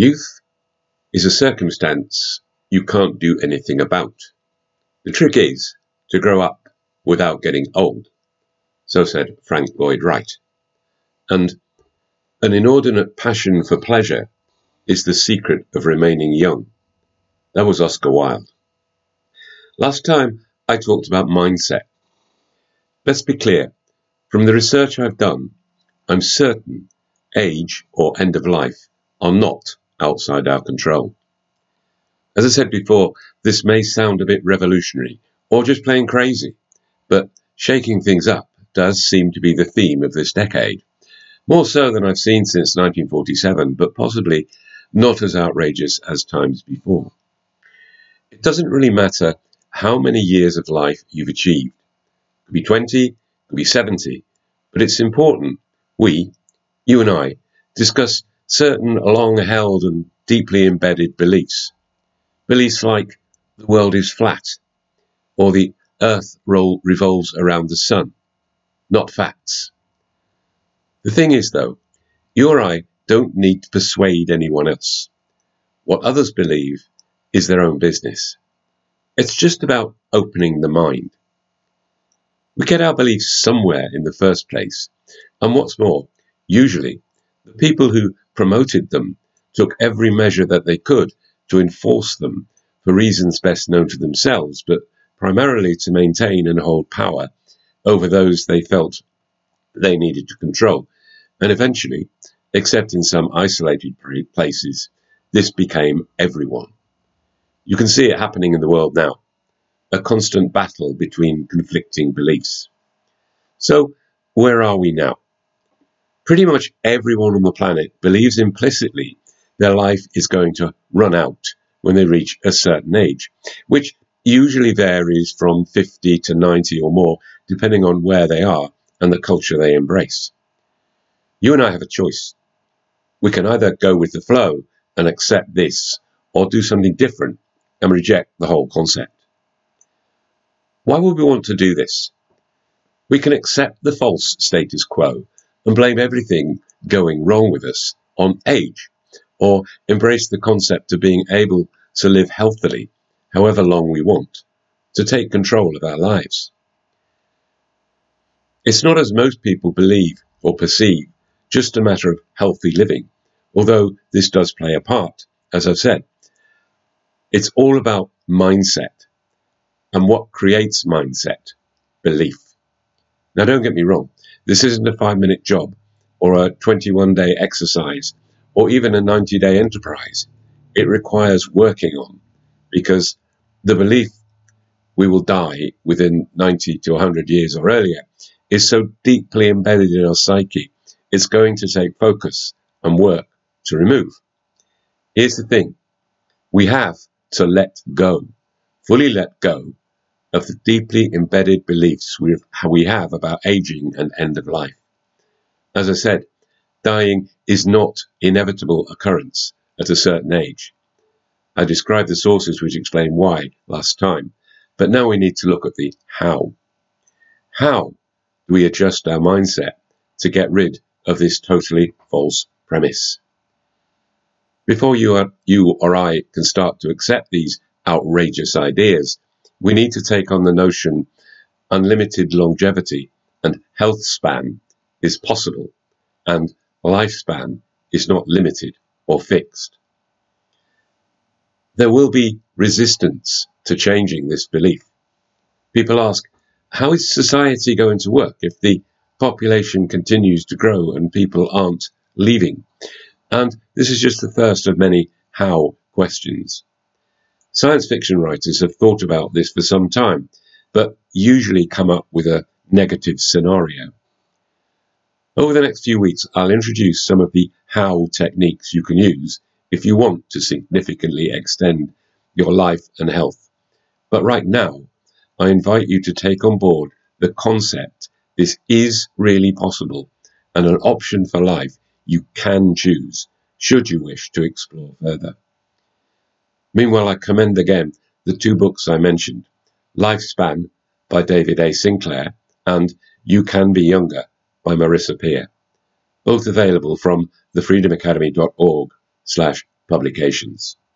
Youth is a circumstance you can't do anything about. The trick is to grow up without getting old, so said Frank Lloyd Wright. And an inordinate passion for pleasure is the secret of remaining young. That was Oscar Wilde. Last time I talked about mindset. Let's be clear, from the research I've done, I'm certain age or end of life are not outside our control. As I said before, this may sound a bit revolutionary or just plain crazy, but shaking things up does seem to be the theme of this decade. More so than I've seen since 1947, but possibly not as outrageous as times before. It doesn't really matter how many years of life you've achieved. It could be 20, it could be 70, but it's important you and I, discuss certain long-held and deeply embedded beliefs. Beliefs like the world is flat, or the earth revolves around the sun, not facts. The thing is, though, you or I don't need to persuade anyone else. What others believe is their own business. It's just about opening the mind. We get our beliefs somewhere in the first place, and what's more, usually, the people who promoted them took every measure that they could to enforce them for reasons best known to themselves, but primarily to maintain and hold power over those they felt they needed to control. And eventually, except in some isolated places, this became everyone. You can see it happening in the world now, a constant battle between conflicting beliefs. So, where are we now? Pretty much everyone on the planet believes implicitly their life is going to run out when they reach a certain age, which usually varies from 50 to 90 or more, depending on where they are and the culture they embrace. You and I have a choice. We can either go with the flow and accept this, or do something different and reject the whole concept. Why would we want to do this? We can accept the false status quo and blame everything going wrong with us on age, or embrace the concept of being able to live healthily however long we want, to take control of our lives. It's not, as most people believe or perceive, just a matter of healthy living, although this does play a part, as I've said. It's all about mindset, and what creates mindset? Belief. Now, don't get me wrong, this isn't a 5-minute job, or a 21-day exercise, or even a 90-day enterprise. It requires working on, because the belief we will die within 90 to 100 years or earlier is so deeply embedded in our psyche, it's going to take focus and work to remove. Here's the thing. We have to let go, fully let go, of the deeply embedded beliefs we have about aging and end of life. As I said, dying is not inevitable occurrence at a certain age. I described the sources which explain why last time, but now we need to look at the how. How do we adjust our mindset to get rid of this totally false premise? Before you or I can start to accept these outrageous ideas, we need to take on the notion unlimited longevity and health span is possible, and lifespan is not limited or fixed. There will be resistance to changing this belief. People ask, how is society going to work if the population continues to grow and people aren't leaving? And this is just the first of many how questions. Science fiction writers have thought about this for some time, but usually come up with a negative scenario. Over the next few weeks, I'll introduce some of the how techniques you can use if you want to significantly extend your life and health. But right now, I invite you to take on board the concept this is really possible and an option for life you can choose, should you wish to explore further. Meanwhile, I commend again the 2 books I mentioned, Lifespan by David A. Sinclair and You Can Be Younger by Marissa Peer, both available from thefreedomacademy.org/purchase. publications.